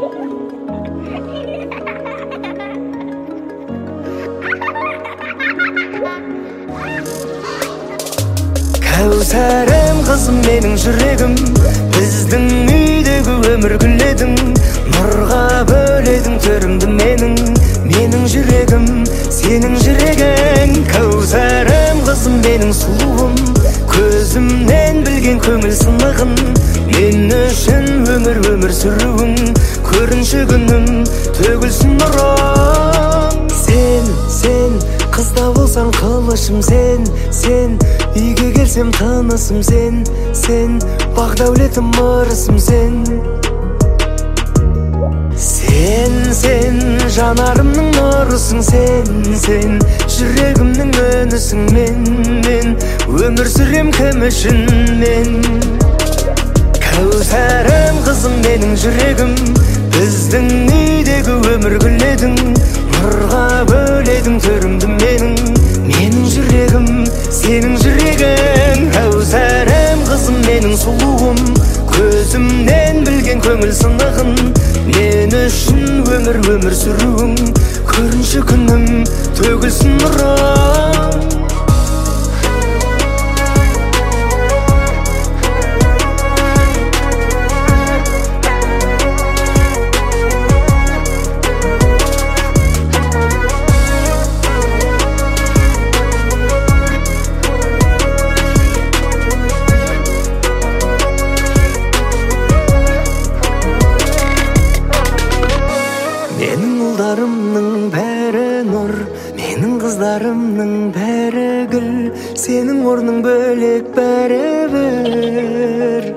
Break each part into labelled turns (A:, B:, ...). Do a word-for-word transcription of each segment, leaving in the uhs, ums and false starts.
A: Кәусәрім қызым менің жүрегім, біздің үйдегі өмір гүледің, нұрға бөледің төрімді менің, менің жүрегім, сенің жүрегің. Кәусәрім қызым менің сұлуым, көзімнен білген көңіл сынығын, мен үшін өмір өмір сүруің, көрінші күнім төгілсін нұрың. Сен, сен қызда болсаң қылышым, сен, сен үйге келсем тынысым, сен, сен бақ дәулетім ырысым, сен. Сен, сен жанарымның нұрысың, сен, сен жүрегімнің үнісің, мен, мен өмір сүрем кім үшін мен. Кәусәрім қызым менің жүрегім, біздің үйдегі өмір гүледің, нұрға бөледің төрімді менің, менің жүрегім, сенің жүрегің. Кәусәрім қызым менің сұлуым, көзімнен білген көңіл сынығын, мен үшін өмір өмір сүруің, көрінші күнім төгілсін нұрың. Менің ұлдарымның бәрі нұр, менің қыздарымның бәрі гүл, сенің орның бөлек бәрі бір.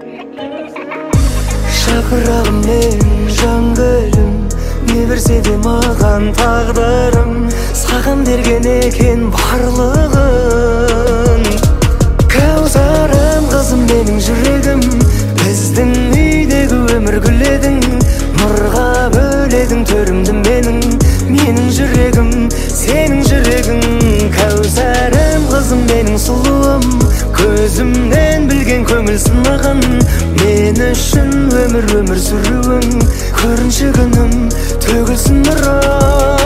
A: Шапырағым мен жаңгүлім, не берсе де маған тағдырым, саған берген екен барлығын. Кәусәрім қызым менің жүрегім, біздің үйдегі өмір гүледің, нұрға бөледің төрімді менің, менің жүрегім, сенің жүрегің. Кәусәрім қызым менің сұлуым, көзімнен білген көңіл сынығын, мен үшін өмір өмір сүруің, көрінші күнім төгілсін нұрың.